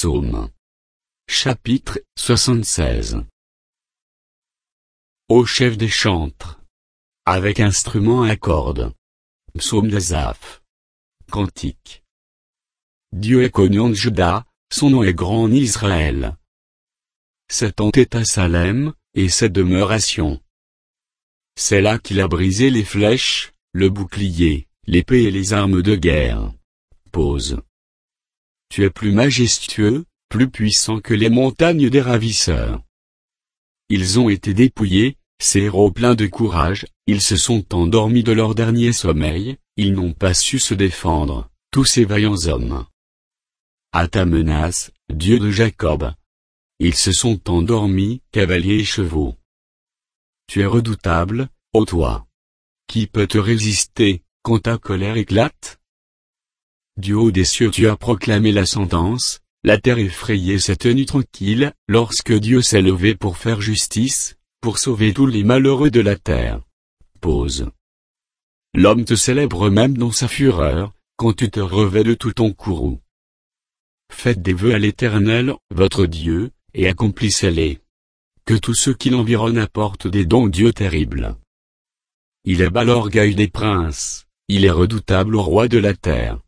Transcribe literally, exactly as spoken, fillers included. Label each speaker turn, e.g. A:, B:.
A: Psaume. Chapitre soixante-seize. Ô chef des chantres, avec instrument à cordes. Psaume d'Asaph. Cantique. Dieu est connu en Juda, son nom est grand en Israël. Sa tente est à Salem, et sa demeure à Sion. C'est là qu'il a brisé les flèches, le bouclier, l'épée et les armes de guerre. Pause. Tu es plus majestueux, plus puissant que les montagnes des ravisseurs. Ils ont été dépouillés, ces héros pleins de courage, ils se sont endormis de leur dernier sommeil, ils n'ont pas su se défendre, tous ces vaillants hommes. À ta menace, Dieu de Jacob. Ils se sont endormis, cavaliers et chevaux. Tu es redoutable, ô toi. Qui peut te résister, quand ta colère éclate? Du haut des cieux tu as proclamé la sentence, la terre effrayée s'est tenue tranquille, lorsque Dieu s'est levé pour faire justice, pour sauver tous les malheureux de la terre. Pause. L'homme te célèbre même dans sa fureur, quand tu te revêts de tout ton courroux. Faites des vœux à l'Éternel, votre Dieu, et accomplissez-les. Que tous ceux qui l'environnent apportent des dons au Dieu terrible. Il abat l'orgueil des princes, il est redoutable au roi de la terre.